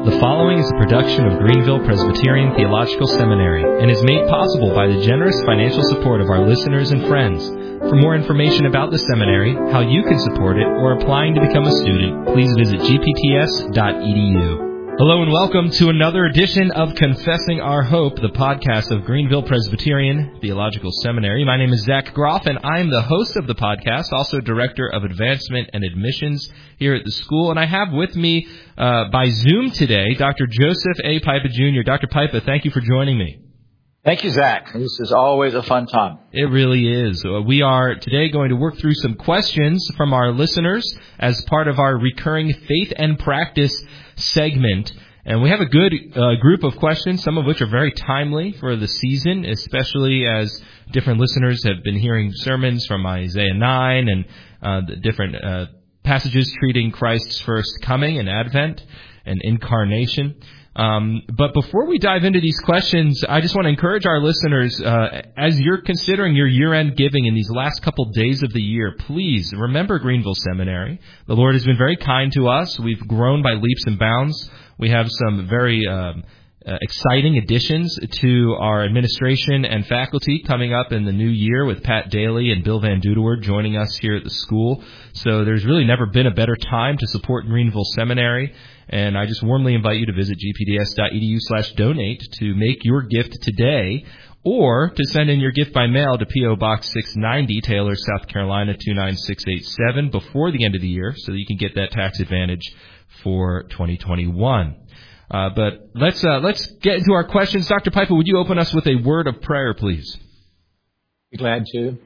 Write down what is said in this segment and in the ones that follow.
The following is a production of Greenville Presbyterian Theological Seminary and is made possible by the generous financial support of our listeners and friends. For more information about the seminary, how you can support it, or applying to become a student, please visit gpts.edu. Hello and welcome to another edition of Confessing Our Hope, the podcast of Greenville Presbyterian Theological Seminary. My name is Zach Groff, and I'm the host of the podcast, also Director of Advancement and Admissions here at the school. And I have with me by Zoom today Dr. Joseph A. Pipa Jr. Dr. Pipa, thank you for joining me. Thank you, Zach. This is always a fun time. It really is. We are today going to work through some questions from our listeners as part of our recurring Faith and Practice segment. And we have a good group of questions, some of which are very timely for the season, especially as different listeners have been hearing sermons from Isaiah 9 and the different passages treating Christ's first coming and advent and incarnation. But before we dive into these questions, I just want to encourage our listeners, as you're considering your year-end giving in these last couple days of the year, please remember Greenville Seminary. The Lord has been very kind to us. We've grown by leaps and bounds. We have some very exciting additions to our administration and faculty coming up in the new year with Pat Daly and Bill Van Duderwoord joining us here at the school. So there's really never been a better time to support Greenville Seminary. And I just warmly invite you to visit gpds.edu/donate to make your gift today, or to send in your gift by mail to P.O. Box 690, Taylor, South Carolina 29687 before the end of the year, so that you can get that tax advantage for 2021. But let's get into our questions. Dr. Pipa, would you open us with a word of prayer, please? Be glad to.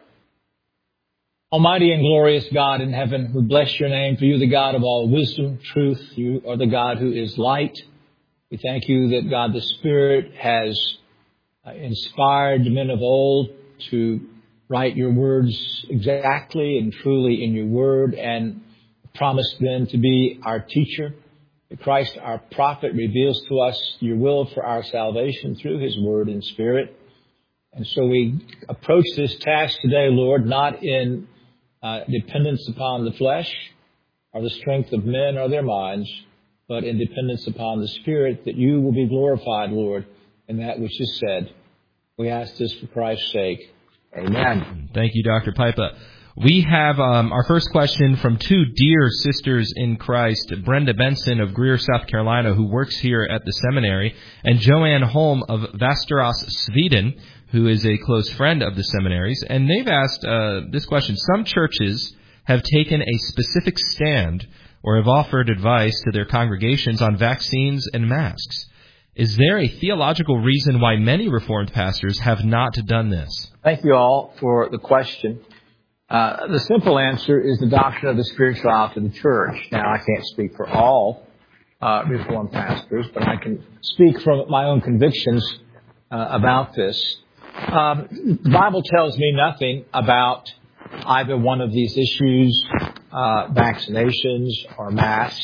Almighty and glorious God in heaven, we bless your name, for you are the God of all wisdom, truth. You are the God who is light. We thank you that, God, the Spirit has inspired men of old to write your words exactly and truly in your word, and promised then to be our teacher. That Christ, our prophet, reveals to us your will for our salvation through his word and spirit. And so we approach this task today, Lord, not in dependence upon the flesh or the strength of men or their minds, but in dependence upon the Spirit, that you will be glorified, Lord, in that which is said. We ask this for Christ's sake. Amen. Thank you, Dr. Pipa. We have our first question from two dear sisters in Christ, Brenda Benson of Greer, South Carolina, who works here at the seminary, and Joanne Holm of Västerås, Sweden, who is a close friend of the seminaries. And they've asked this question. Some churches have taken a specific stand or have offered advice to their congregations on vaccines and masks. Is there a theological reason why many Reformed pastors have not done this? Thank you all for the question. The simple answer is the doctrine of the spirituality of the church. Now, I can't speak for all Reformed pastors, but I can speak from my own convictions about this. The Bible tells me nothing about either one of these issues, vaccinations or masks.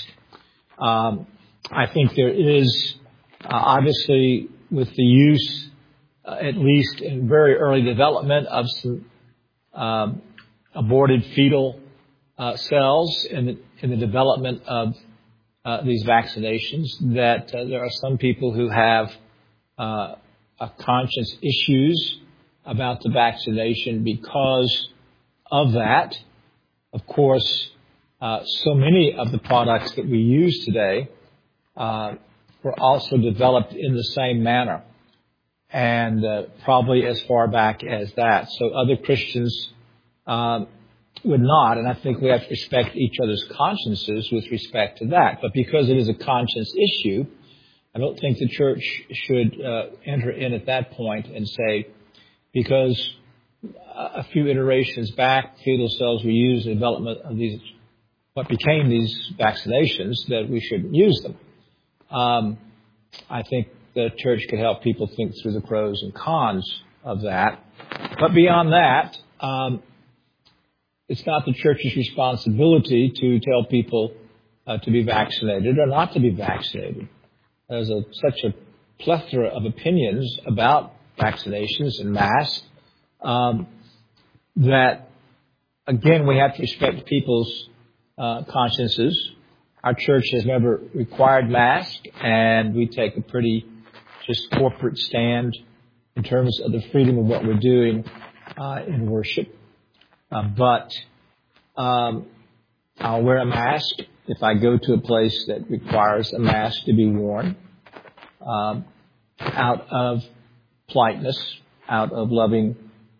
I think there is, obviously, with the use, at least in very early development, of some aborted fetal cells in the development of these vaccinations, that there are some people who have conscience issues about the vaccination because of that. Of course, so many of the products that we use today were also developed in the same manner, and probably as far back as that. So other Christians would not, and I think we have to respect each other's consciences with respect to that. But because it is a conscience issue, I don't think the church should enter in at that point and say, because a few iterations back, fetal cells were used in the development of these, what became these vaccinations, that we shouldn't use them. I think the church could help people think through the pros and cons of that. But beyond that, it's not the church's responsibility to tell people to be vaccinated or not to be vaccinated. There's such a plethora of opinions about vaccinations and masks that, again, we have to respect people's consciences Our church has never required masks, and we take a pretty just corporate stand in terms of the freedom of what we're doing in worship. But I'll wear a mask if I go to a place that requires a mask to be worn, out of politeness, out of loving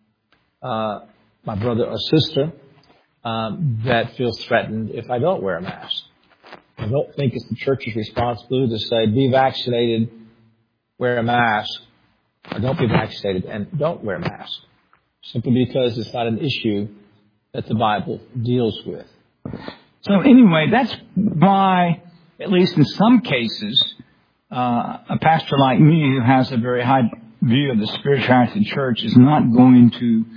my brother or sister that feels threatened if I don't wear a mask. I don't think it's the church's responsibility to say, be vaccinated, wear a mask, or don't be vaccinated and don't wear a mask, simply because it's not an issue that the Bible deals with. So anyway, that's why, at least in some cases, a pastor like me who has a very high view of the spirituality of the church is not going to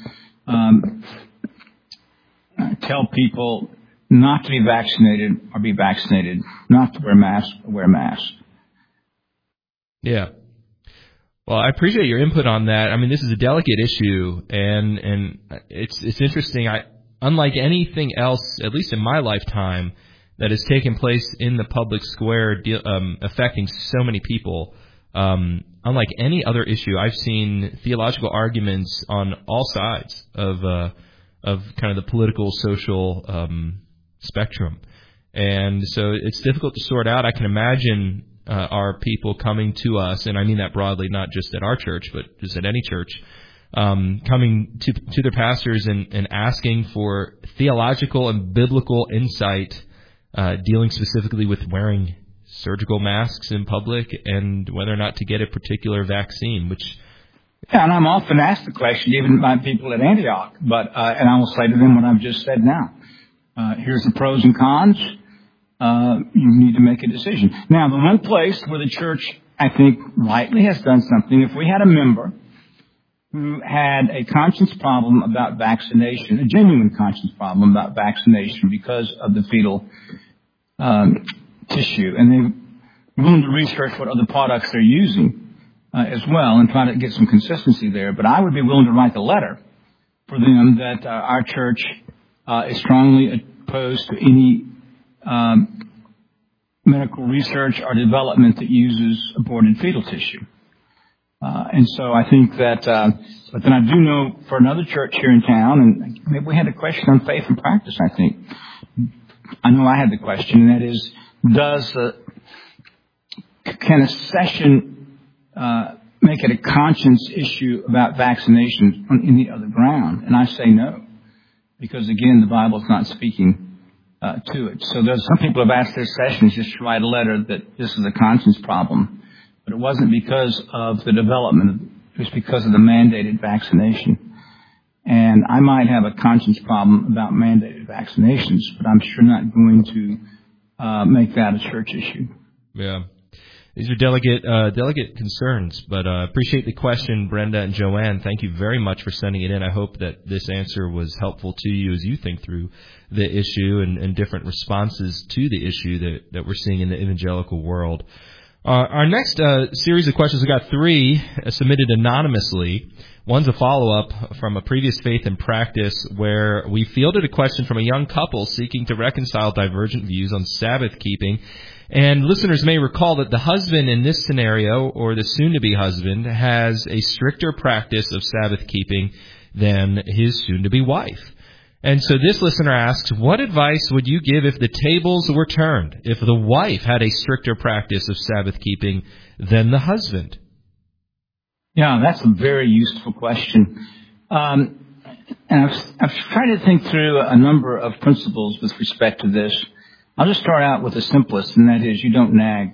tell people not to be vaccinated or be vaccinated, not to wear masks or wear masks. Yeah. Well, I appreciate your input on that. I mean, this is a delicate issue, and it's interesting. Unlike anything else, at least in my lifetime, that has taken place in the public square, affecting so many people, unlike any other issue, I've seen theological arguments on all sides of kind of the political, social spectrum. And so it's difficult to sort out. I can imagine our people coming to us, and I mean that broadly, not just at our church, but just at any church, coming to their pastors and asking for theological and biblical insight, dealing specifically with wearing surgical masks in public and whether or not to get a particular vaccine, which... Yeah, and I'm often asked the question, even by people at Antioch, but and I will say to them what I've just said now. Here's the pros and cons. You need to make a decision. Now, the one place where the church, I think, rightly has done something, if we had a member who had a conscience problem about vaccination, a genuine conscience problem about vaccination because of the fetal tissue, and they're willing to research what other products they're using as well and try to get some consistency there. But I would be willing to write the letter for them that our church is strongly opposed to any medical research or development that uses aborted fetal tissue. And so I think that, but then I do know for another church here in town, and maybe we had a question on faith and practice, I think. I know I had the question, and that is, can a session make it a conscience issue about vaccinations on any other ground? And I say no, because again, the Bible is not speaking to it. So there's some people have asked their sessions just to write a letter that this is a conscience problem, but it wasn't because of the development; it was because of the mandated vaccination. And I might have a conscience problem about mandated vaccinations, but I'm sure not going to make that a church issue. Yeah. These are delicate concerns, but appreciate the question, Brenda and Joanne. Thank you very much for sending it in. I hope that this answer was helpful to you as you think through the issue and different responses to the issue that we're seeing in the evangelical world. Our next series of questions, we got 3 submitted anonymously. One's a follow-up from a previous Faith and Practice where we fielded a question from a young couple seeking to reconcile divergent views on Sabbath keeping. And listeners may recall that the husband in this scenario, or the soon-to-be husband, has a stricter practice of Sabbath keeping than his soon-to-be wife. And so this listener asks, what advice would you give if the tables were turned, if the wife had a stricter practice of Sabbath keeping than the husband? Yeah, that's a very useful question. And I've tried to think through a number of principles with respect to this. I'll just start out with the simplest, and that is you don't nag.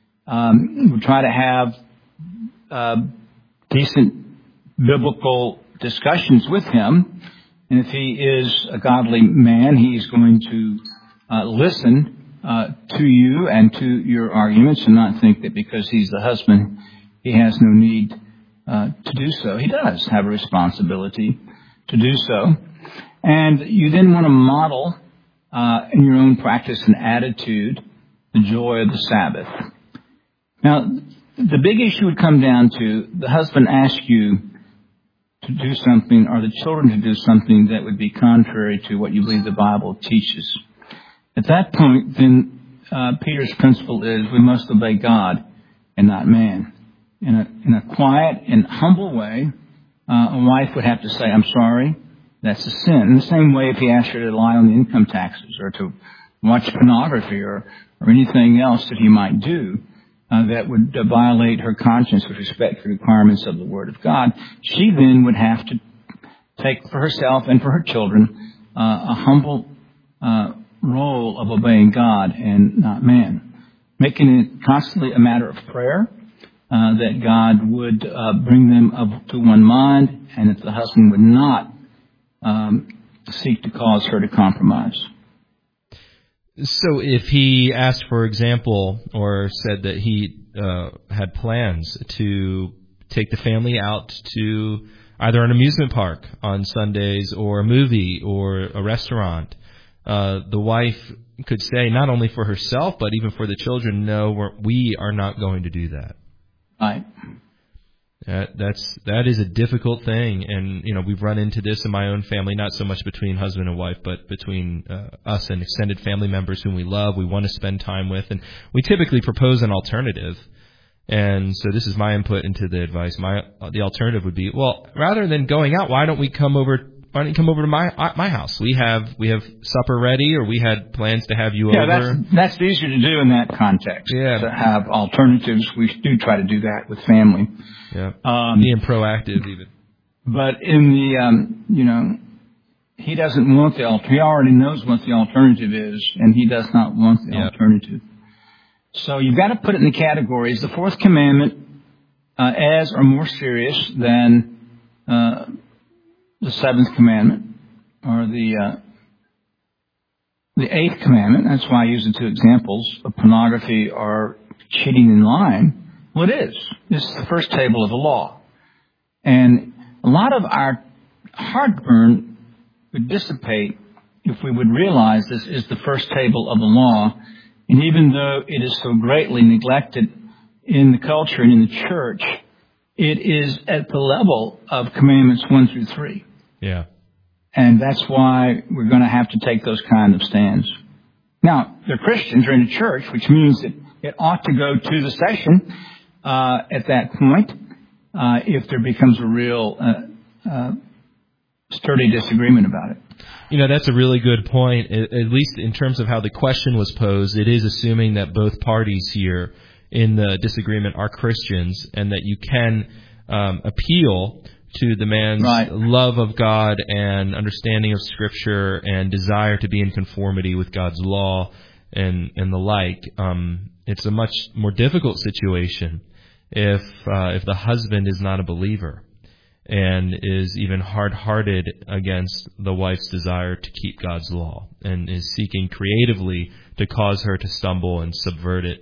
We try to have decent biblical discussions with him, and if he is a godly man, he's going to listen to you and to your arguments and not think that because he's the husband, he has no need to do so. He does have a responsibility to do so. And you then want to model in your own practice and attitude the joy of the Sabbath. Now, the big issue would come down to the husband asks you to do something or the children to do something that would be contrary to what you believe the Bible teaches. At that point, then Peter's principle is we must obey God and not man. In a quiet and humble way, a wife would have to say, I'm sorry, that's a sin. In the same way if he asked her to lie on the income taxes or to watch pornography or anything else that he might do that would violate her conscience with respect to the requirements of the Word of God, she then would have to take for herself and for her children a humble role of obeying God and not man, making it constantly a matter of prayer that God would bring them up to one mind and that the husband would not seek to cause her to compromise. So if he asked, for example, or said that he had plans to take the family out to either an amusement park on Sundays or a movie or a restaurant, the wife could say, not only for herself, but even for the children, no, we are not going to do that. Right. That is a difficult thing, and we've run into this in my own family, not so much between husband and wife, but between us and extended family members whom we love, we want to spend time with, and we typically propose an alternative. And so this is my input into the advice. The alternative would be, well, rather than going out, why don't you come over to my house? We have supper ready, or we had plans to have you over. Yeah, that's easier to do in that context. Yeah. To have alternatives. We do try to do that with family. Yeah. Being proactive even. But in the, he doesn't want the he already knows what the alternative is, and he does not want the alternative. So you've got to put it in the categories. The fourth commandment, as or more serious than the seventh commandment, or the eighth commandment. That's why I use the two examples of pornography or cheating in lying. Well, it is. This is the first table of the law. And a lot of our heartburn would dissipate if we would realize this is the first table of the law. And even though it is so greatly neglected in the culture and in the church, it is at the level of commandments 1 through 3. Yeah. And that's why we're going to have to take those kind of stands. Now, they're Christians, are in the church, which means that it ought to go to the session at that point if there becomes a real sturdy disagreement about it. That's a really good point, at least in terms of how the question was posed. It is assuming that both parties here in the disagreement are Christians and that you can appeal to the man's love of God and understanding of Scripture and desire to be in conformity with God's law and the like. It's a much more difficult situation if the husband is not a believer and is even hard-hearted against the wife's desire to keep God's law and is seeking creatively to cause her to stumble and subvert it.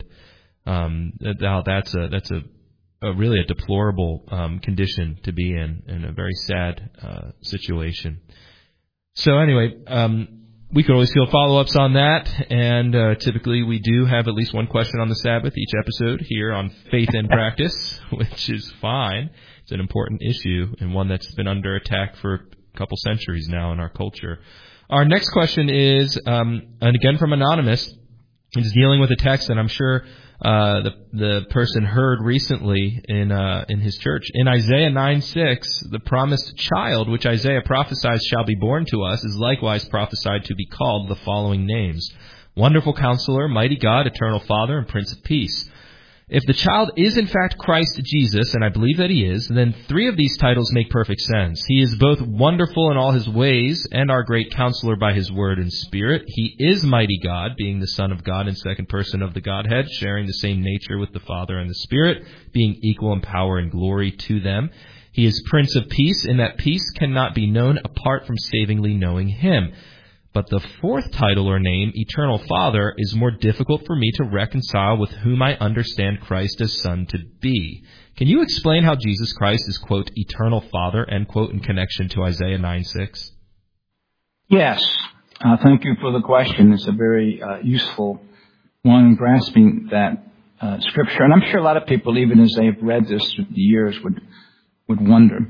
That's really a deplorable condition to be in and a very sad situation. So anyway, we could always field follow-ups on that, and typically we do have at least one question on the Sabbath each episode here on Faith and Practice, which is fine. It's an important issue and one that's been under attack for a couple centuries now in our culture. Our next question is, and again from Anonymous, is dealing with a text that I'm sure the person heard recently in his church. In Isaiah 9:6, the promised child which Isaiah prophesies shall be born to us is likewise prophesied to be called the following names: Wonderful Counselor, Mighty God, Eternal Father, and Prince of Peace. If the child is in fact Christ Jesus, and I believe that he is, then three of these titles make perfect sense. He is both wonderful in all his ways and our great counselor by his word and spirit. He is mighty God, being the Son of God and second person of the Godhead, sharing the same nature with the Father and the Spirit, being equal in power and glory to them. He is Prince of Peace, in that peace cannot be known apart from savingly knowing him. But the fourth title or name, Eternal Father, is more difficult for me to reconcile with whom I understand Christ as Son to be. Can you explain how Jesus Christ is, quote, Eternal Father, end quote, in connection to Isaiah 9:6? Yes. Thank you for the question. It's a very useful one in grasping that Scripture. And I'm sure a lot of people, even as they've read this through the years, would wonder.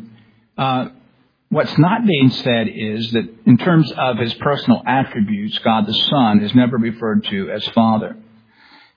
What's not being said is that in terms of his personal attributes, God the Son is never referred to as Father.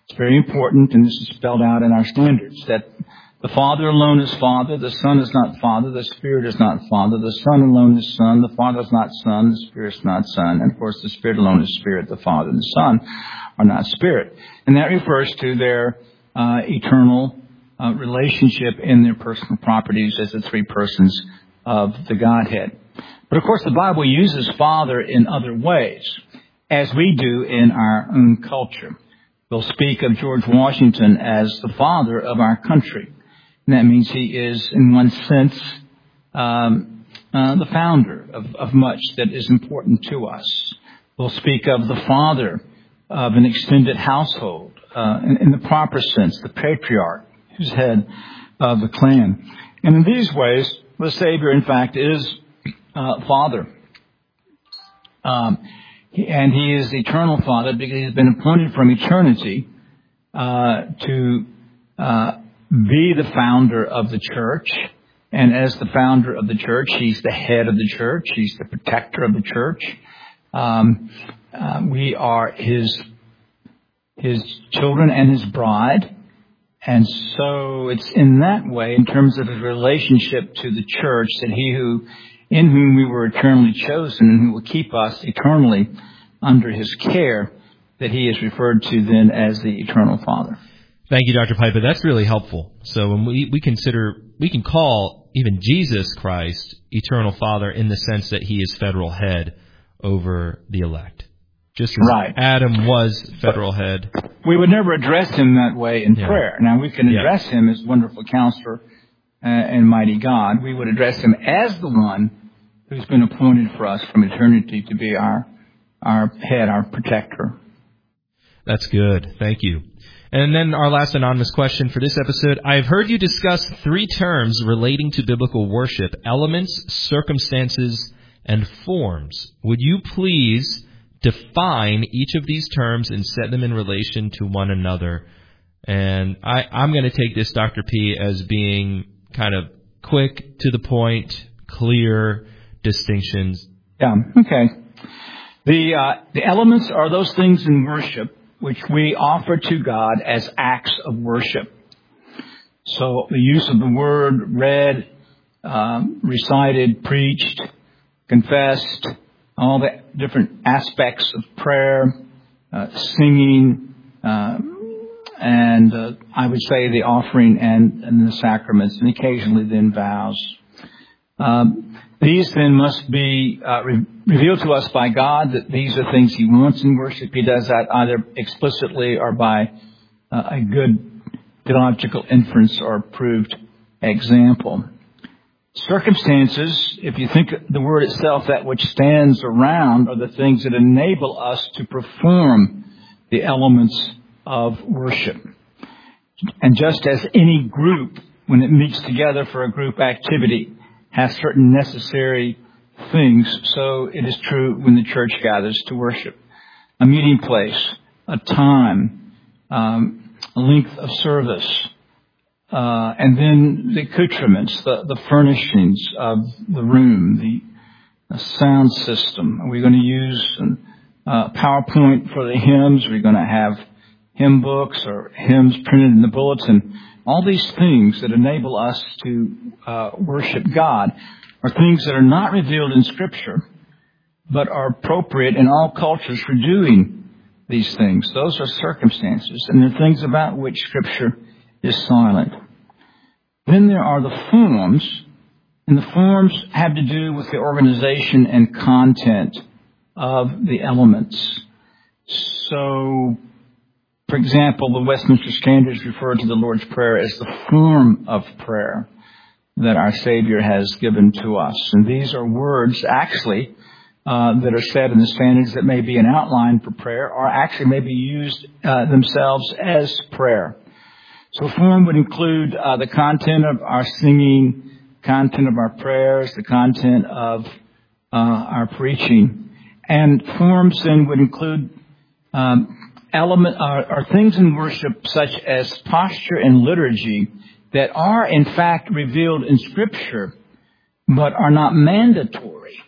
It's very important, and this is spelled out in our standards, that the Father alone is Father, the Son is not Father, the Spirit is not Father, the Son alone is Son, the Father is not Son, the Spirit is not Son, and of course the Spirit alone is Spirit, the Father and the Son are not Spirit. And that refers to their eternal relationship in their personal properties as the three persons of the Godhead. But of course the Bible uses Father in other ways, as we do in our own culture. We'll speak of George Washington as the father of our country. And that means he is, in one sense, the founder of much that is important to us. We'll speak of the father of an extended household, in the proper sense, the patriarch, who's head of the clan. And in these ways, the Savior, in fact, is Father. And he is the eternal Father because he has been appointed from eternity to be the founder of the church. And as the founder of the church, he's the head of the church. He's the protector of the church. We are his children and his bride. And so it's in that way, in terms of his relationship to the church, that in whom we were eternally chosen and who will keep us eternally under his care, that he is referred to then as the eternal Father. Thank you, Dr. Piper. That's really helpful. So when we can call even Jesus Christ eternal Father in the sense that he is federal head over the elect. Just as right. Adam was federal head. We would never address him that way in prayer. Now, we can address him as wonderful counselor and mighty God. We would address him as the one who's been appointed for us from eternity to be our head, our protector. That's good. Thank you. And then our last anonymous question for this episode. I have heard you discuss 3 terms relating to biblical worship: elements, circumstances, and forms. Would you please define each of these terms and set them in relation to one another? And I'm going to take this, Dr. P, as being kind of quick, to the point, clear distinctions. Yeah, okay. The elements are those things in worship which we offer to God as acts of worship. So the use of the word, read, recited, preached, confessed, all the different aspects of prayer, singing, and I would say the offering and the sacraments, and occasionally then vows. These then must be revealed to us by God, that these are things he wants in worship. He does that either explicitly or by a good theological inference or proved example. Circumstances, if you think the word itself, that which stands around, are the things that enable us to perform the elements of worship. And just as any group, when it meets together for a group activity, has certain necessary things, so it is true when the church gathers to worship. A meeting place, a time, a length of service, and then the accoutrements, the furnishings of the room, the sound system. Are we going to use PowerPoint for the hymns? Are we going to have hymn books or hymns printed in the bulletin? All these things that enable us to worship God are things that are not revealed in Scripture, but are appropriate in all cultures for doing these things. Those are circumstances, and they're things about which Scripture is silent. Then there are the forms, and the forms have to do with the organization and content of the elements. So, for example, the Westminster Standards refer to the Lord's Prayer as the form of prayer that our Savior has given to us. And these are words, actually, that are said in the Standards that may be an outline for prayer, or actually may be used themselves as prayer. So form would include the content of our singing, content of our prayers, the content of our preaching. And forms then would include are things in worship such as posture and liturgy that are in fact revealed in Scripture, but are not mandatory.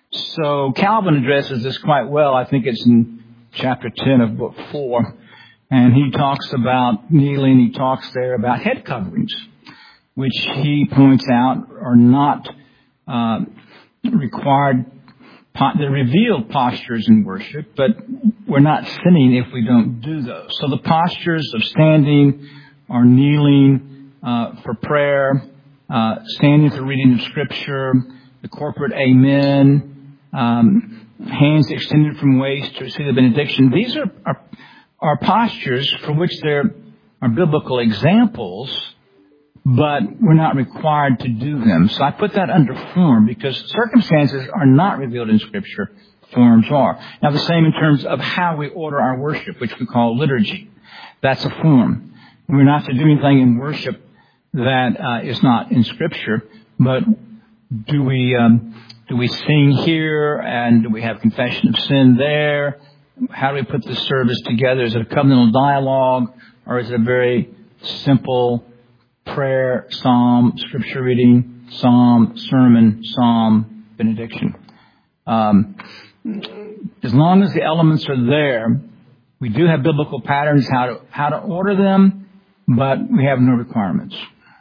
So Calvin addresses this quite well. I think it's in chapter 10 of book 4. And he talks about kneeling. He talks there about head coverings, which he points out are not required. They're revealed postures in worship, but we're not sinning if we don't do those. So the postures of standing or kneeling for prayer, standing for reading of Scripture, the corporate amen, hands extended from waist to receive the benediction. These are postures for which there are biblical examples, but we're not required to do them. So I put that under form because circumstances are not revealed in Scripture. Forms are. Now the same in terms of how we order our worship, which we call liturgy. That's a form. We're not to do anything in worship that is not in Scripture, but do we sing here and do we have confession of sin there? How do we put this service together? Is it a covenantal dialogue or is it a very simple prayer, psalm, scripture reading, psalm, sermon, psalm, benediction? As long as the elements are there, we do have biblical patterns how to order them, but we have no requirements.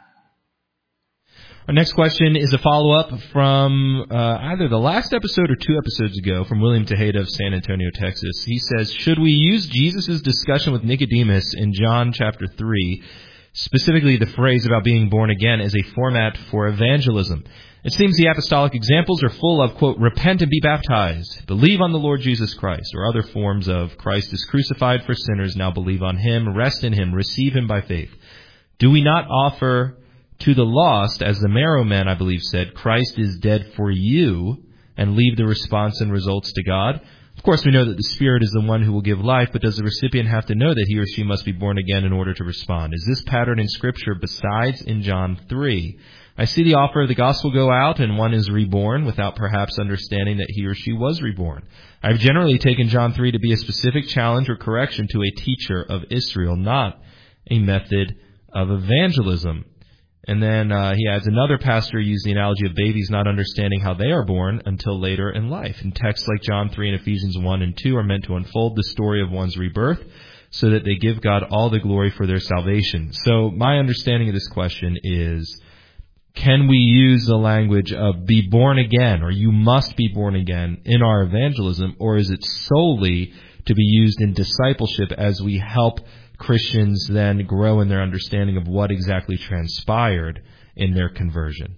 Our next question is a follow-up from either the last episode or 2 episodes ago from William Tejeda of San Antonio, Texas. He says, should we use Jesus' discussion with Nicodemus in John chapter 3, specifically the phrase about being born again, as a format for evangelism? It seems the apostolic examples are full of, quote, repent and be baptized, believe on the Lord Jesus Christ, or other forms of Christ is crucified for sinners, now believe on Him, rest in Him, receive Him by faith. Do we not offer to the lost, as the Marrow Man, I believe, said, Christ is dead for you, and leave the response and results to God? Of course, we know that the Spirit is the one who will give life, but does the recipient have to know that he or she must be born again in order to respond? Is this pattern in Scripture besides in John 3? I see the offer of the gospel go out, and one is reborn without perhaps understanding that he or she was reborn. I've generally taken John 3 to be a specific challenge or correction to a teacher of Israel, not a method of evangelism. And then he adds, another pastor used the analogy of babies not understanding how they are born until later in life. And texts like John 3 and Ephesians 1 and 2 are meant to unfold the story of one's rebirth so that they give God all the glory for their salvation. So my understanding of this question is, can we use the language of be born again or you must be born again in our evangelism, or is it solely to be used in discipleship as we help Christians then grow in their understanding of what exactly transpired in their conversion?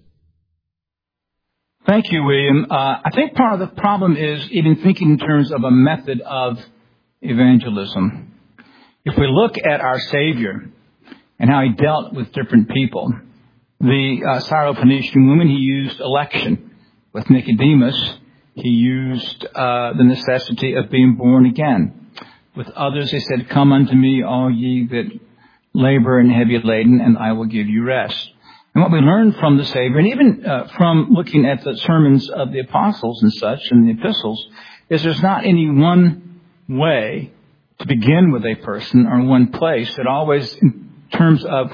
Thank you, William. I think part of the problem is even thinking in terms of a method of evangelism. If we look at our Savior and how He dealt with different people, the Syrophoenician woman, He used election. With Nicodemus, He used the necessity of being born again. With others, He said, come unto me, all ye that labor and heavy laden, and I will give you rest. And what we learn from the Savior, and even from looking at the sermons of the apostles and such, and the epistles, is there's not any one way to begin with a person or one place. It always, in terms of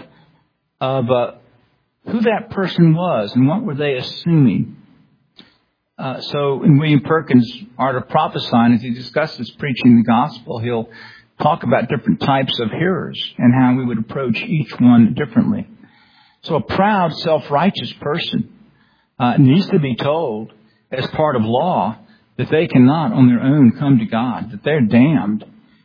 who that person was and what were they assuming. So in William Perkins' Art of Prophesying, as he discusses preaching the gospel, he'll talk about different types of hearers and how we would approach each one differently. So a proud, self-righteous person needs to be told as part of law that they cannot on their own come to God, that they're damned.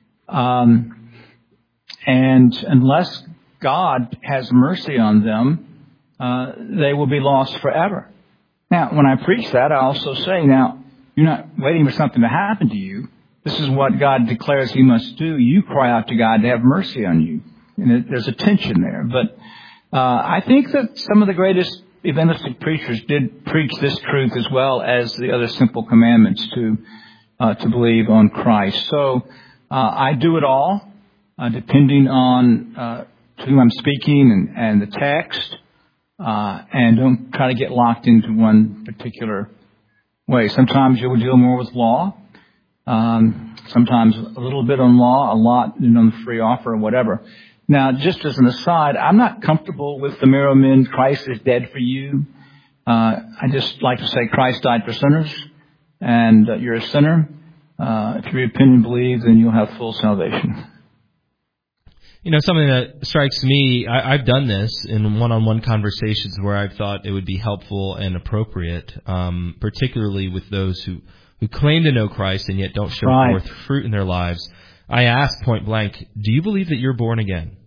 And unless God has mercy on them, they will be lost forever. Now, when I preach that, I also say, now, you're not waiting for something to happen to you. This is what God declares He must do. You cry out to God to have mercy on you. And there's a tension there. But I think that some of the greatest evangelistic preachers did preach this truth as well as the other simple commandments to believe on Christ. So I do it all, depending on to whom I'm speaking and the text. And don't try to get locked into one particular way. Sometimes you'll deal more with law. Sometimes a little bit on law, a lot on the free offer or whatever. Now, just as an aside, I'm not comfortable with the Marrow Men, Christ is dead for you. I just like to say Christ died for sinners, and you're a sinner. If you repent and believe, then you'll have full salvation. something that strikes me, I've done this in one-on-one conversations where I've thought it would be helpful and appropriate, particularly with those who claim to know Christ and yet don't show forth fruit in their lives. I ask point blank, do you believe that you're born again?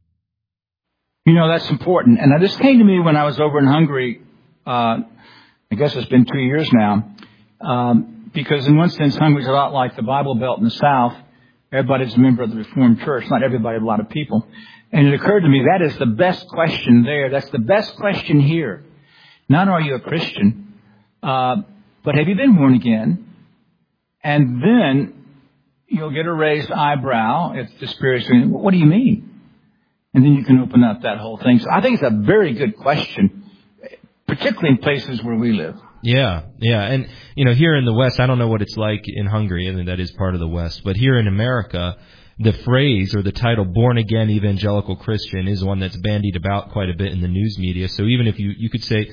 That's important. And this came to me when I was over in Hungary. I guess it's been 2 years now. Because in one sense, Hungary's a lot like the Bible Belt in the South. Everybody's a member of the Reformed Church. Not everybody, a lot of people. And it occurred to me that is the best question there. That's the best question here. Not are you a Christian, but have you been born again? And then you'll get a raised eyebrow if the Spirit's saying, what do you mean? And then you can open up that whole thing. So I think it's a very good question, particularly in places where we live. Yeah. And, here in the West, I don't know what it's like in Hungary. I mean, that is part of the West. But here in America, the phrase or the title born-again evangelical Christian is one that's bandied about quite a bit in the news media. So even if you could say,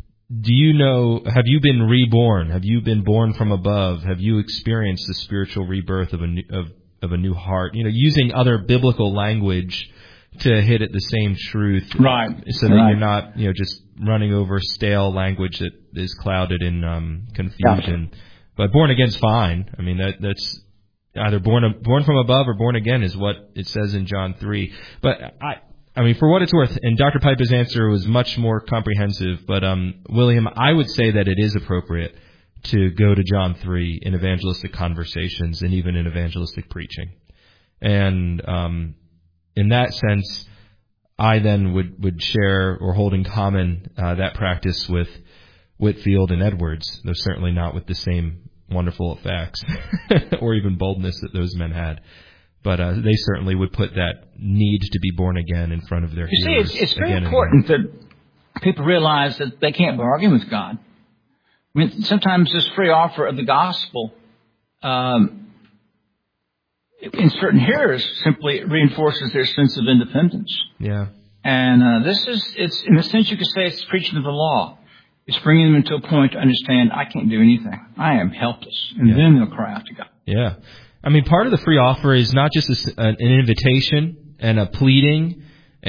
have you been reborn? Have you been born from above? Have you experienced the spiritual rebirth of a new heart? Using other biblical language to hit at the same truth. Right. So that you're not, just running over stale language that is clouded in confusion. Yeah. But born again's fine. I mean, that's either born from above or born again is what it says in John 3. But I mean, for what it's worth, and Dr. Piper's answer was much more comprehensive, but William, I would say that it is appropriate to go to John 3 in evangelistic conversations and even in evangelistic preaching. And in that sense, I then would share or hold in common that practice with Whitefield and Edwards, though certainly not with the same wonderful effects or even boldness that those men had. But they certainly would put that need to be born again in front of their hearers. You see, it's very important that people realize that they can't bargain with God. I mean, sometimes this free offer of the gospel in certain hearers simply reinforces their sense of independence. Yeah. And it's in a sense you could say it's preaching of the law. It's bringing them into a point to understand, I can't do anything. I am helpless. And then they'll cry out to God. Yeah. I mean, part of the free offer is not just an invitation and a pleading,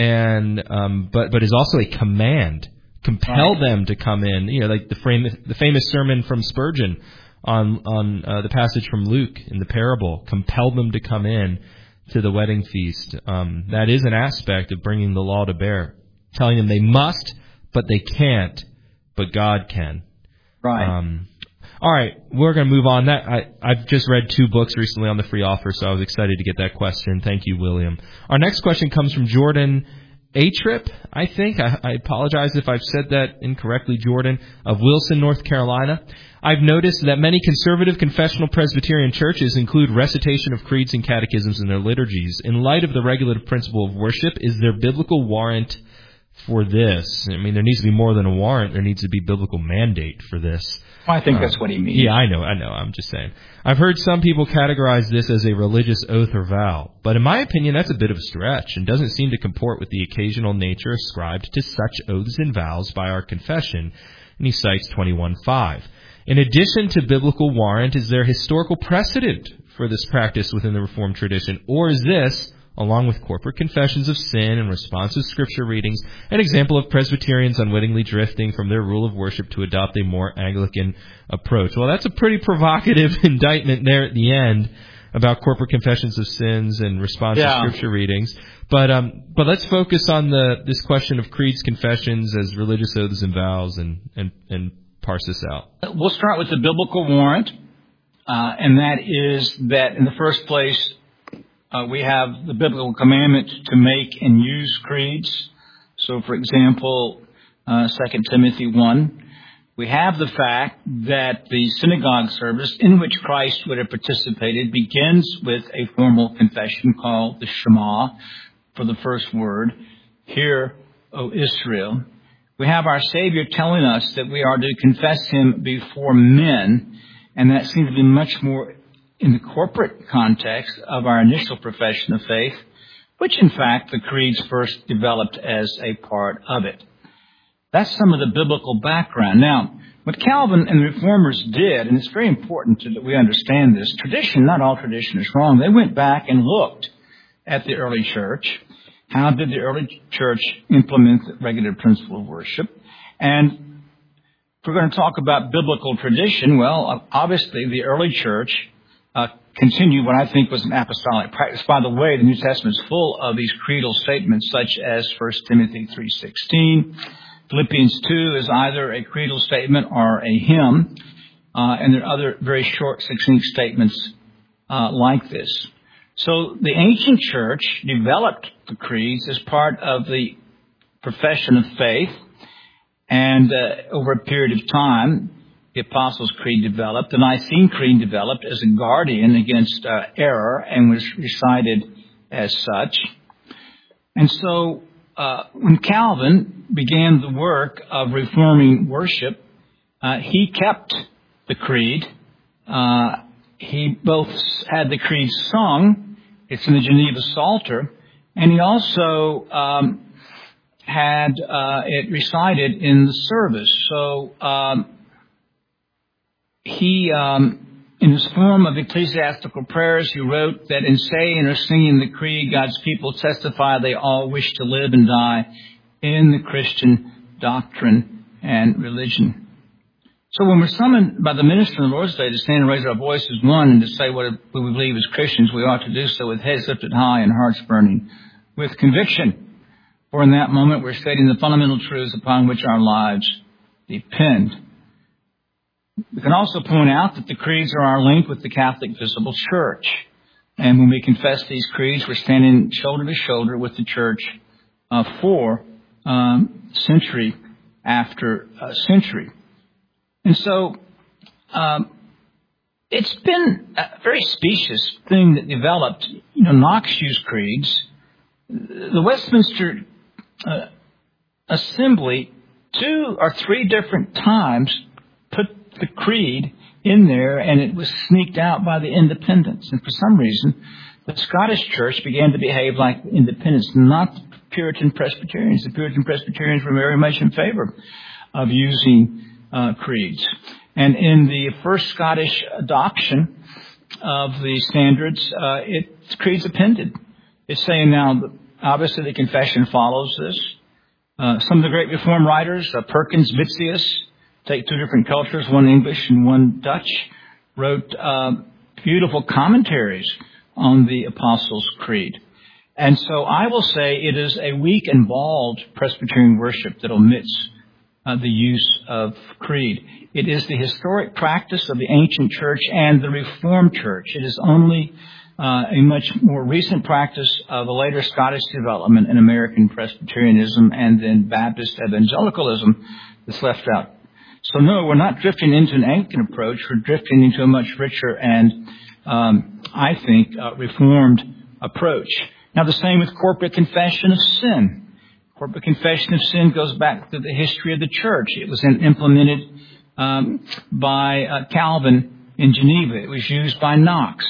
and but is also a command. Compel them to come in. Like the famous sermon from Spurgeon on the passage from Luke in the parable. Compel them to come in to the wedding feast. That is an aspect of bringing the law to bear, telling them they must, but they can't, but God can. Right. All right, we're going to move on. I've just read 2 books recently on the free offer, so I was excited to get that question. Thank you, William. Our next question comes from Jordan Atrip, I think. I apologize if I've said that incorrectly, Jordan, of Wilson, North Carolina. I've noticed that many conservative confessional Presbyterian churches include recitation of creeds and catechisms in their liturgies. In light of the regulative principle of worship, is there biblical warrant for this? I mean, there needs to be more than a warrant. There needs to be biblical mandate for this. I think that's what he means. Yeah, I know. I'm just saying. I've heard some people categorize this as a religious oath or vow, but in my opinion, that's a bit of a stretch and doesn't seem to comport with the occasional nature ascribed to such oaths and vows by our confession, and he cites 21:5. In addition to biblical warrant, is there historical precedent for this practice within the Reformed tradition, or is this, along with corporate confessions of sin and responsive scripture readings, an example of Presbyterians unwittingly drifting from their rule of worship to adopt a more Anglican approach? Well, that's a pretty provocative indictment there at the end about corporate confessions of sins and responsive scripture readings. But let's focus on this question of creeds, confessions as religious oaths and vows, and parse this out. We'll start with the biblical warrant, and that is that in the first place, we have the biblical commandment to make and use creeds. So, for example, 2 Timothy 1, we have the fact that the synagogue service in which Christ would have participated begins with a formal confession called the Shema for the first word, Hear, O Israel. We have our Savior telling us that we are to confess Him before men, and that seems to be much more in the corporate context of our initial profession of faith, which in fact the creeds first developed as a part of it. That's some of the biblical background. Now, what Calvin and the Reformers did, and it's very important that we understand this, tradition, not all tradition is wrong. They went back and looked at the early church, How did the early church implement the regular principle of worship? And if we're going to talk about biblical tradition, well, obviously the early church continued what I think was an apostolic practice. By the way, the New Testament is full of these creedal statements, such as 1 Timothy 3:16. Philippians 2 is either a creedal statement or a hymn. And there are other very short, succinct statements like this. So the ancient church developed the creeds as part of the profession of faith. And over a period of time, the Apostles' Creed developed. The Nicene Creed developed as a guardian against error and was recited as such. And so when Calvin began the work of reforming worship, he kept the creed. He both had the creed sung, it's in the Geneva Psalter, and he also had it recited in the service. So he, in his form of ecclesiastical prayers, he wrote that in saying or singing the creed, God's people testify they all wish to live and die in the Christian doctrine and religion. So when we're summoned by the minister on the Lord's Day to stand and raise our voices, one, and to say what we believe as Christians, we ought to do so with heads lifted high and hearts burning with conviction. For in that moment, we're stating the fundamental truths upon which our lives depend. We can also point out that the creeds are our link with the Catholic visible church. And when we confess these creeds, we're standing shoulder to shoulder with the church for century after century. And so it's been a very specious thing that developed. Knox used creeds. The Westminster Assembly 2 or 3 different times put the creed in there, and it was sneaked out by the Independents. And for some reason, the Scottish Church began to behave like the Independents, not the Puritan Presbyterians. The Puritan Presbyterians were very much in favor of using creeds. And in the first Scottish adoption of the standards, creeds appended. It's saying now, obviously the confession follows this. Some of the great Reformed writers, Perkins, Vitzius, take 2 different cultures, one English and one Dutch, wrote beautiful commentaries on the Apostles' Creed. And so I will say it is a weak and bald Presbyterian worship that omits the use of creed. It is the historic practice of the ancient church and the Reformed church. It is only a much more recent practice of the later Scottish development in American Presbyterianism and then Baptist evangelicalism that's left out. So no, we're not drifting into an Anglican approach. We're drifting into a much richer and, I think, Reformed approach. Now the same with corporate confession of sin. Corporate confession of sin goes back to the history of the church. It was implemented by Calvin in Geneva. It was used by Knox.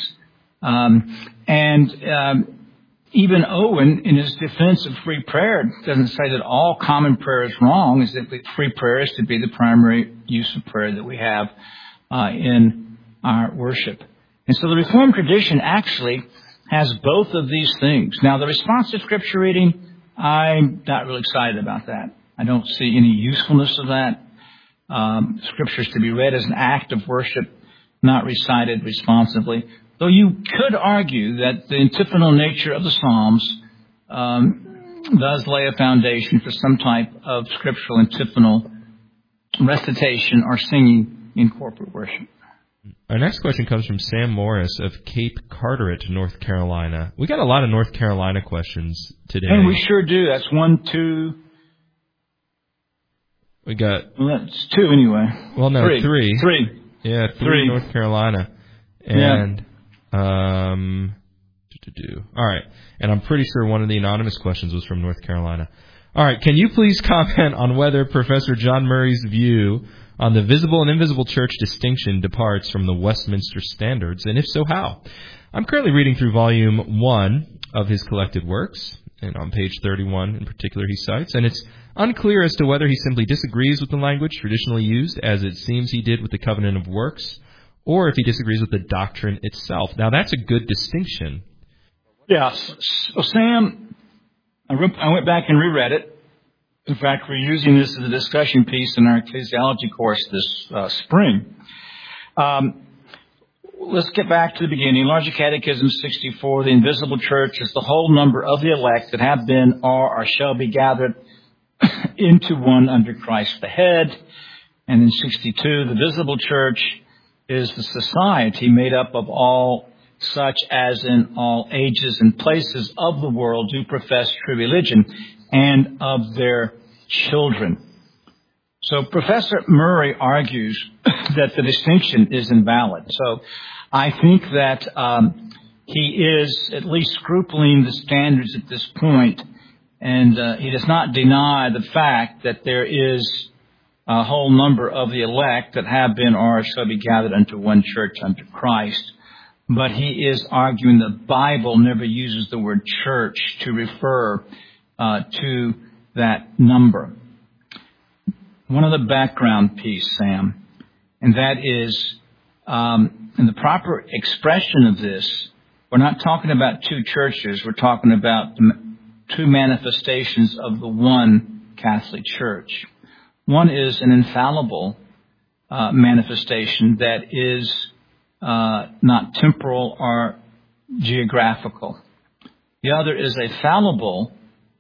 Even Owen, in his defense of free prayer, doesn't say that all common prayer is wrong. Is that free prayer is to be the primary use of prayer that we have in our worship. And so the Reformed tradition actually has both of these things. Now, the responsive Scripture reading, I'm not really excited about that. I don't see any usefulness of that. Scripture is to be read as an act of worship, not recited responsively. Though you could argue that the antiphonal nature of the Psalms does lay a foundation for some type of scriptural antiphonal recitation or singing in corporate worship. Our next question comes from Sam Morris of Cape Carteret, North Carolina. We got a lot of North Carolina questions today. And we sure do. That's 1, 2. We got... Well, that's 2 anyway. Well, no, 3. 3. 3. Yeah, 3 North Carolina. And... All right. And I'm pretty sure one of the anonymous questions was from North Carolina. All right. Can you please comment on whether Professor John Murray's view on the visible and invisible church distinction departs from the Westminster Standards, and if so, how? I'm currently reading through volume 1 of his collected works, and on page 31 in particular he cites, and it's unclear as to whether he simply disagrees with the language traditionally used, as it seems he did with the Covenant of Works, or if he disagrees with the doctrine itself. Now, that's a good distinction. Yes. So, Sam, I went back and reread it. In fact, we're using this as a discussion piece in our ecclesiology course this spring. Let's get back to the beginning. Larger Catechism 64, the invisible church is the whole number of the elect that have been, are, or shall be gathered into one under Christ the head. And in 62, the visible church is the society made up of all such as in all ages and places of the world do profess true religion, and of their children. So Professor Murray argues that the distinction is invalid. So I think that he is at least scrupling the standards at this point, and he does not deny the fact that there is a whole number of the elect that have been or shall be gathered unto one church unto Christ. But he is arguing the Bible never uses the word church to refer to that number. One other background piece, Sam, and that is, in the proper expression of this, we're not talking about two churches. We're talking about two manifestations of the one Catholic Church. One is an infallible manifestation that is not temporal or geographical. The other is a fallible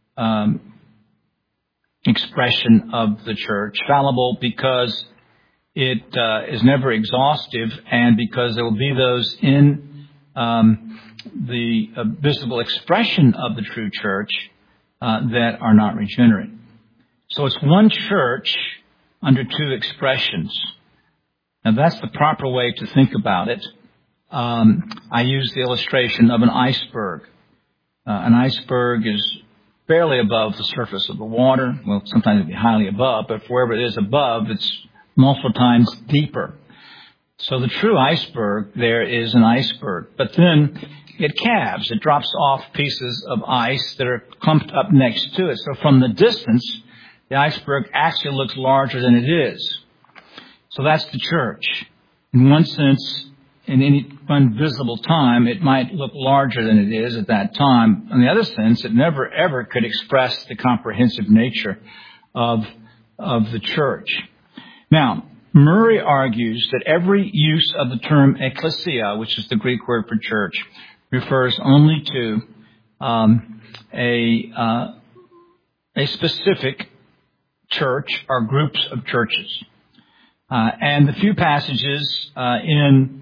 expression of the church. Fallible because it is never exhaustive, and because there will be those in the visible expression of the true church that are not regenerate. So it's one church under two expressions. Now that's the proper way to think about it. I use the illustration of an iceberg. An iceberg is barely above the surface of the water. Well, sometimes it'll be highly above, but wherever it is above, it's multiple times deeper. So the true iceberg there is an iceberg. But then it calves. It drops off pieces of ice that are clumped up next to it. So from the distance, the iceberg actually looks larger than it is. So that's the church. In one sense, in any one visible time, it might look larger than it is at that time. In the other sense, it never ever could express the comprehensive nature of the church. Now, Murray argues that every use of the term ecclesia, which is the Greek word for church, refers only to a specific church or groups of churches. And the few passages in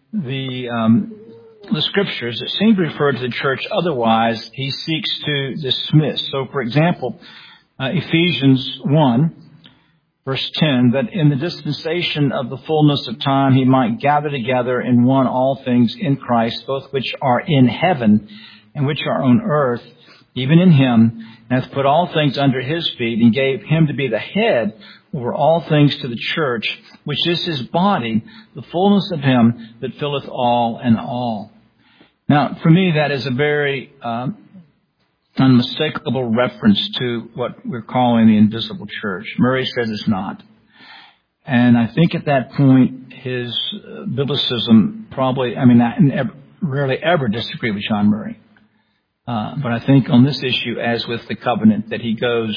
the scriptures that seem to refer to the church otherwise, he seeks to dismiss. So, for example, Ephesians 1, verse 10, that in the dispensation of the fullness of time he might gather together in one all things in Christ, both which are in heaven and which are on earth, even in him, and hath put all things under his feet, and gave him to be the head over all things to the church, which is his body, the fullness of him that filleth all in all. Now, for me, that is a very unmistakable reference to what we're calling the invisible church. Murray says it's not. And I think at that point, his biblicism probably, I rarely ever disagree with John Murray. But I think on this issue, as with the covenant, that he goes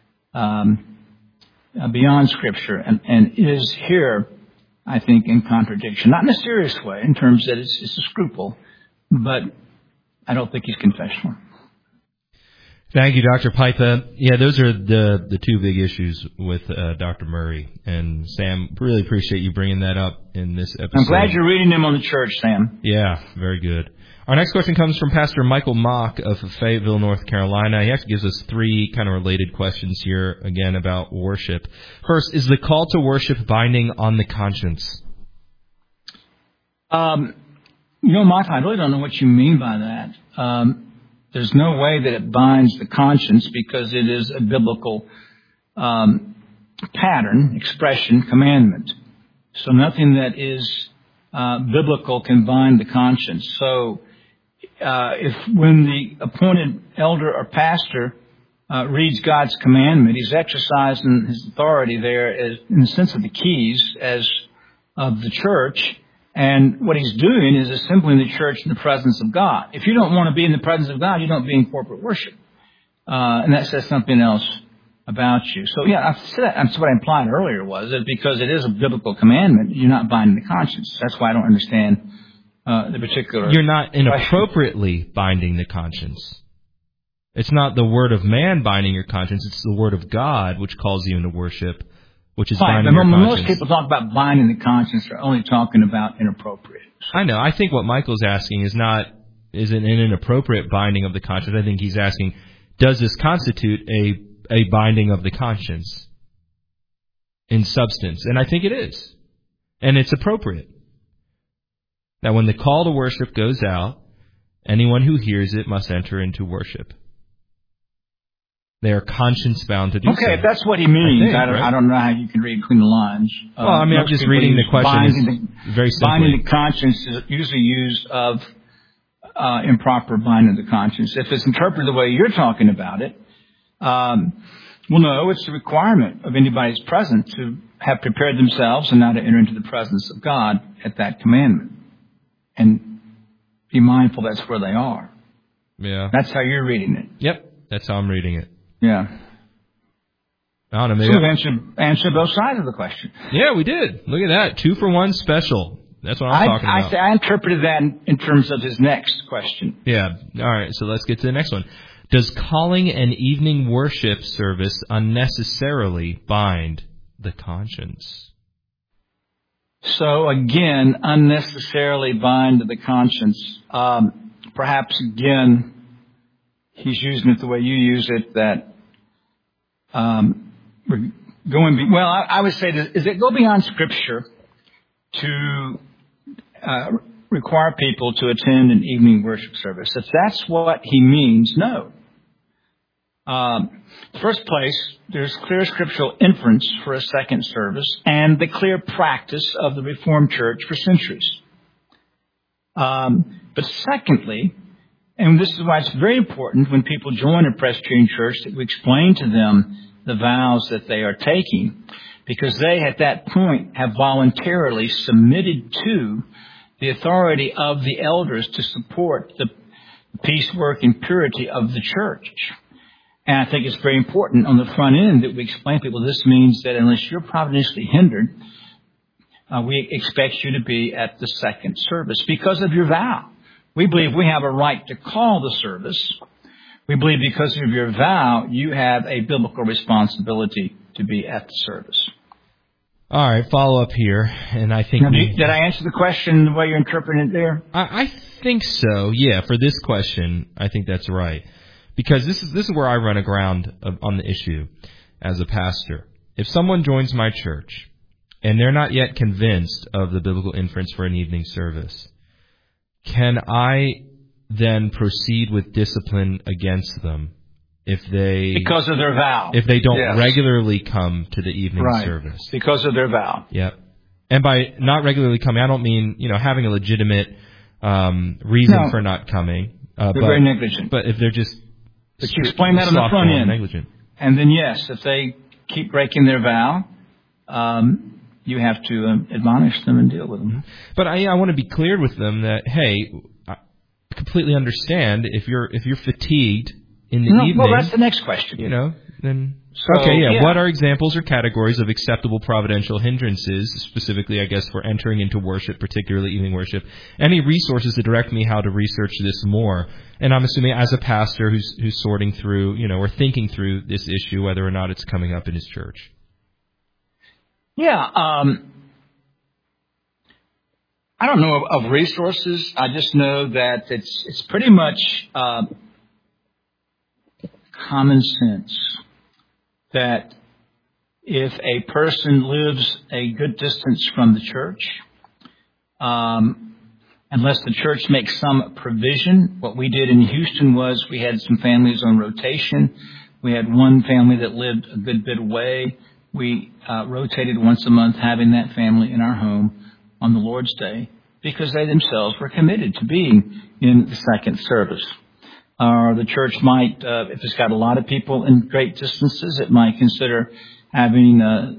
beyond Scripture and is here, I think, in contradiction. Not in a serious way, in terms that it's a scruple, but I don't think he's confessional. Thank you, Dr. Pytha. Yeah, those are the two big issues with Dr. Murray. And Sam, really appreciate you bringing that up in this episode. I'm glad you're reading them on the church, Sam. Yeah, very good. Our next question comes from Pastor Michael Mock of Fayetteville, North Carolina. He actually gives us three kind of related questions here, again, about worship. First, is the call to worship binding on the conscience? Mike, I really don't know what you mean by that. There's no way that it binds the conscience because it is a biblical pattern, expression, commandment. So nothing that is biblical can bind the conscience. So when the appointed elder or pastor reads God's commandment, he's exercising his authority there as, in the sense of the keys as of the church. And what he's doing is assembling the church in the presence of God. If you don't want to be in the presence of God, you don't be in corporate worship. and that says something else about you. So yeah, that's what I implied earlier was that because it is a biblical commandment, you're not binding the conscience. That's why I don't understand the particular. You're not inappropriately binding the conscience. It's not the word of man binding your conscience. It's the word of God which calls you into worship, which is binding your conscience. Most people talk about binding the conscience are only talking about inappropriate. I know. I think what Michael's asking is an inappropriate binding of the conscience. I think he's asking, does this constitute a binding of the conscience in substance? And I think it is. And it's appropriate. That when the call to worship goes out, anyone who hears it must enter into worship. They are conscience bound to do so. Okay, if that's what he means, I don't know how you can read between the lines. Well, I mean, I'm just reading the question very simply. Binding the conscience is usually used of improper binding of the conscience. If it's interpreted the way you're talking about it, well, no, it's a requirement of anybody's present to have prepared themselves and now to enter into the presence of God at that commandment. And be mindful that's where they are. Yeah. That's how you're reading it. Yep, that's how I'm reading it. Yeah. I don't know, maybe so we've answered both sides of the question. Yeah, we did. Look at that. 2-for-1 special. That's what I'm talking about. I interpreted that in terms of his next question. Yeah. All right, so let's get to the next one. Does calling an evening worship service unnecessarily bind the conscience? So again, unnecessarily bind the conscience. Perhaps again, he's using it the way you use it, that we're going. Well, I would say that is it go beyond Scripture to require people to attend an evening worship service? If that's what he means, no. First place, there's clear scriptural inference for a second service and the clear practice of the Reformed Church for centuries. But secondly, and this is why it's very important when people join a Presbyterian church that we explain to them the vows that they are taking, because they at that point have voluntarily submitted to the authority of the elders to support the peace work and purity of the church. And I think it's very important on the front end that we explain to people this means that unless you're providentially hindered, we expect you to be at the second service because of your vow. We believe we have a right to call the service. We believe because of your vow, you have a biblical responsibility to be at the service. All right, follow up here, and I think... Now, did I answer the question the way you're interpreting it there? I think so, yeah. For this question, I think that's right. Because this is where I run aground on the issue as a pastor. If someone joins my church, and they're not yet convinced of the biblical inference for an evening service, can I then proceed with discipline against them if they... Because of their vow. If they don't regularly come to the evening service. Because of their vow. Yep. And by not regularly coming, I don't mean, having a legitimate reason for not coming. They're very negligent. But if they're just... But you explain that on the front end. Negligent. And then, yes, if they keep breaking their vow, you have to admonish them and deal with them. But I want to be clear with them that, hey, I completely understand if you're fatigued in the evening. Well, that's the next question. Then... So, What are examples or categories of acceptable providential hindrances, specifically, I guess, for entering into worship, particularly evening worship? Any resources to direct me how to research this more? And I'm assuming as a pastor who's sorting through, or thinking through this issue, whether or not it's coming up in his church. Yeah, I don't know of resources. I just know that it's pretty much common sense that if a person lives a good distance from the church, unless the church makes some provision, what we did in Houston was we had some families on rotation. We had one family that lived a good bit away. We rotated once a month, having that family in our home on the Lord's Day because they themselves were committed to being in the second service. Or the church might, if it's got a lot of people in great distances, it might consider having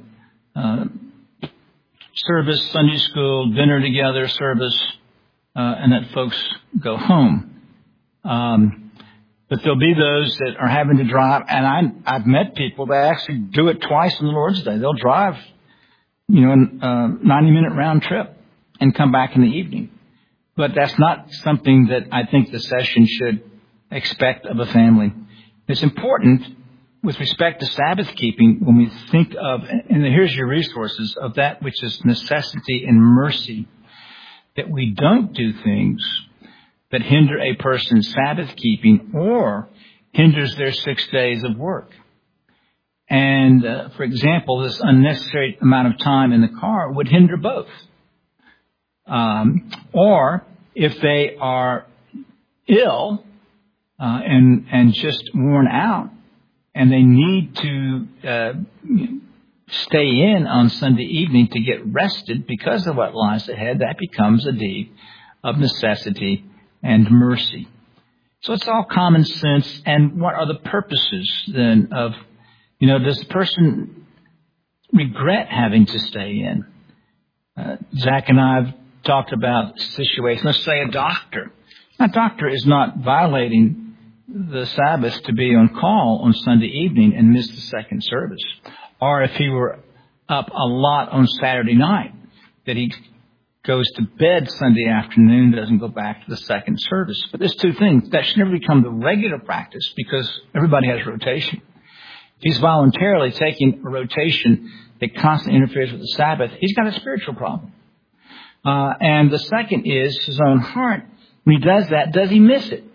service, Sunday school, dinner together service, and that folks go home. But there'll be those that are having to drive, and I've met people that actually do it twice on the Lord's Day. They'll drive, a 90-minute round trip and come back in the evening. But that's not something that I think the session should expect of a family. It's important with respect to Sabbath keeping when we think of, and here's your resources, of that which is necessity and mercy, that we don't do things that hinder a person's Sabbath keeping or hinders their 6 days of work. And, for example, this unnecessary amount of time in the car would hinder both. Or if they are ill and just worn out and they need to stay in on Sunday evening to get rested because of what lies ahead, that becomes a deed of necessity and mercy. So it's all common sense. And what are the purposes then of, does the person regret having to stay in? Zach and I have talked about situations. Let's say a doctor. A doctor is not violating the Sabbath to be on call on Sunday evening and miss the second service. Or if he were up a lot on Saturday night, that he goes to bed Sunday afternoon, doesn't go back to the second service. But there's two things. That should never become the regular practice because everybody has rotation. If he's voluntarily taking a rotation that constantly interferes with the Sabbath, he's got a spiritual problem. And the second is his own heart. When he does that, does he miss it?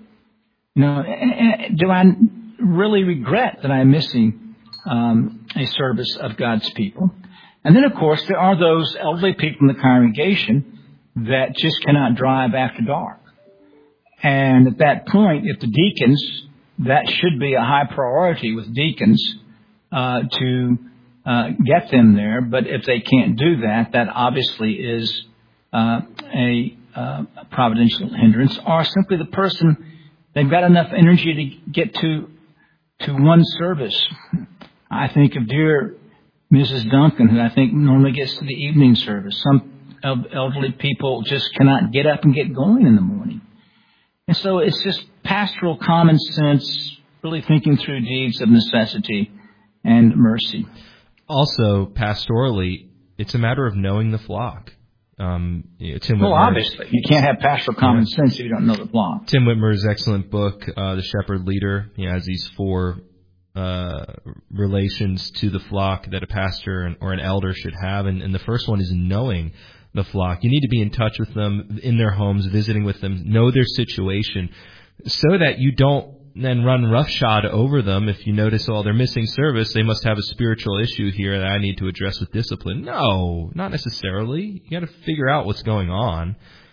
Do I really regret that I'm missing a service of God's people? And then, of course, there are those elderly people in the congregation that just cannot drive after dark. And at that point, if the deacons, that should be a high priority with deacons to get them there. But if they can't do that, that obviously is a providential hindrance. Or simply the person, they've got enough energy to get to one service. I think of dear Mrs. Duncan, who I think normally gets to the evening service. Some elderly people just cannot get up and get going in the morning. And so it's just pastoral common sense, really thinking through deeds of necessity and mercy. Also, pastorally, it's a matter of knowing the flock. Tim Whitmer, obviously. You can't have pastoral common sense if you don't know the flock. Tim Whitmer's excellent book, The Shepherd Leader, he has these 4 relations to the flock that a pastor or an elder should have. And the first one is knowing the flock. You need to be in touch with them in their homes, visiting with them, know their situation so that you don't then run roughshod over them. If you notice, they're missing service, they must have a spiritual issue here that I need to address with discipline. No, not necessarily. You got to figure out what's going on.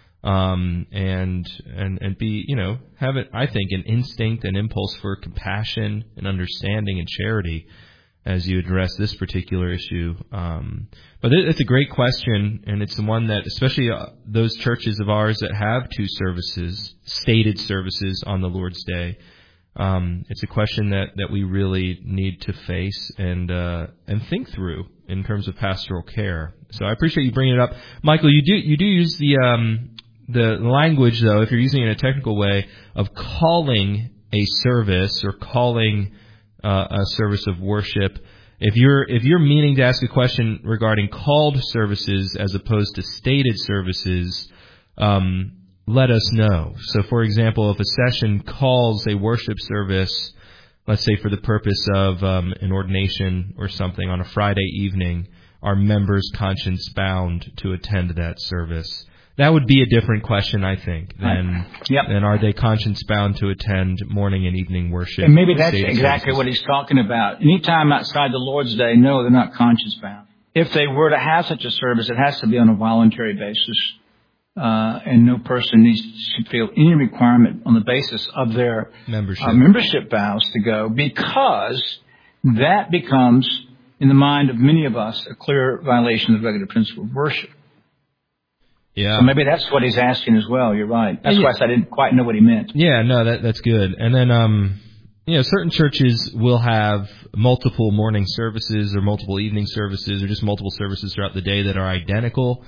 And be, have it, I think, an instinct, an impulse for compassion and understanding and charity as you address this particular issue. But it's a great question, and it's the one that, especially those churches of ours that have 2 services, stated services on the Lord's Day, it's a question that we really need to face and think through in terms of pastoral care. So I appreciate you bringing it up, Michael. You do use the language, though, if you're using it in a technical way, of calling a service or calling a service of worship. If you're meaning to ask a question regarding called services as opposed to stated services, let us know. So, for example, if a session calls a worship service, let's say for the purpose of an ordination or something on a Friday evening, are members conscience bound to attend that service? That would be a different question, I think, than are they conscience bound to attend morning and evening worship? And maybe that's exactly what he's talking about. Anytime outside the Lord's Day, no, they're not conscience bound. If they were to have such a service, it has to be on a voluntary basis. And no person should feel any requirement on the basis of their membership vows to go, because that becomes, in the mind of many of us, a clear violation of the regular principle of worship. Yeah. So maybe that's what he's asking as well. You're right. That's why I didn't quite know what he meant. Yeah, no, that's good. And then, certain churches will have multiple morning services or multiple evening services or just multiple services throughout the day that are identical.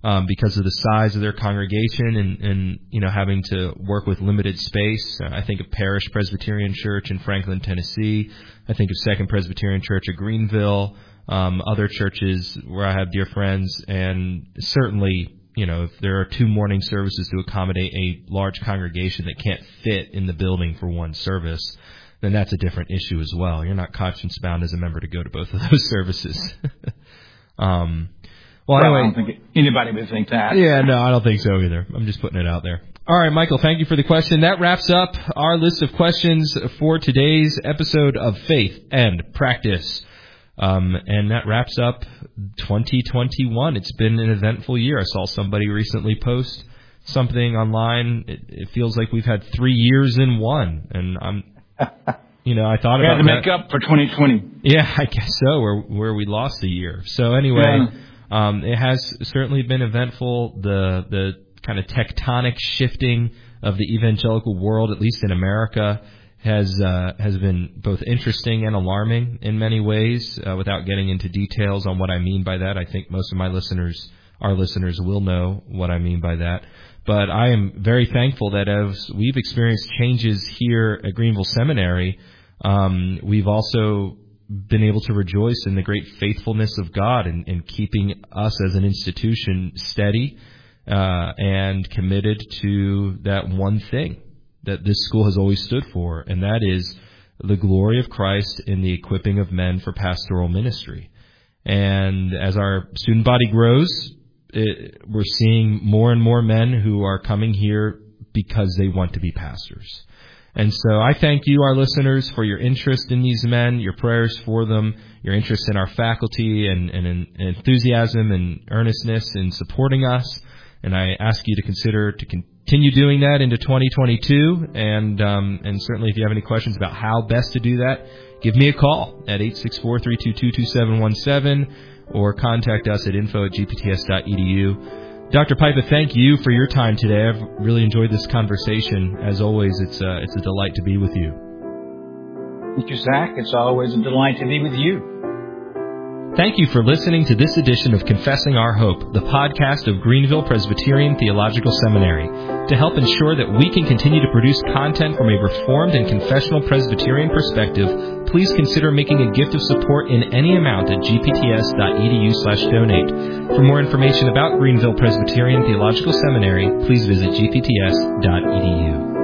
because of the size of their congregation and having to work with limited space. I think of Parish Presbyterian Church in Franklin, Tennessee. I think of Second Presbyterian Church of Greenville, other churches where I have dear friends, and certainly, if there are 2 morning services to accommodate a large congregation that can't fit in the building for one service, then that's a different issue as well. You're not conscience bound as a member to go to both of those services. Well, anyway, I don't think anybody would think that. Yeah, no, I don't think so either. I'm just putting it out there. All right, Michael, thank you for the question. That wraps up our list of questions for today's episode of Faith and Practice. And that wraps up 2021. It's been an eventful year. I saw somebody recently post something online. It feels like we've had 3 years in one. And I thought about we had to make up for 2020. Yeah, I guess so, where we lost a year. So anyway, it has certainly been eventful. The kind of tectonic shifting of the evangelical world, at least in America, has been both interesting and alarming in many ways. Without getting into details on what I mean by that, I think most of our listeners will know what I mean by that. But I am very thankful that as we've experienced changes here at Greenville Seminary, we've also been able to rejoice in the great faithfulness of God in keeping us as an institution steady and committed to that one thing that this school has always stood for, and that is the glory of Christ in the equipping of men for pastoral ministry. And as our student body grows, we're seeing more and more men who are coming here because they want to be pastors. And so I thank you, our listeners, for your interest in these men, your prayers for them, your interest in our faculty, and enthusiasm and earnestness in supporting us. And I ask you to consider to continue doing that into 2022. And certainly if you have any questions about how best to do that, give me a call at 864-322-2717 or contact us at info@gpts.edu. Dr. Pipa, thank you for your time today. I've really enjoyed this conversation. As always, it's a delight to be with you. Thank you, Zach. It's always a delight to be with you. Thank you for listening to this edition of Confessing Our Hope, the podcast of Greenville Presbyterian Theological Seminary. To help ensure that we can continue to produce content from a Reformed and confessional Presbyterian perspective, please consider making a gift of support in any amount at gpts.edu/donate. For more information about Greenville Presbyterian Theological Seminary, please visit gpts.edu.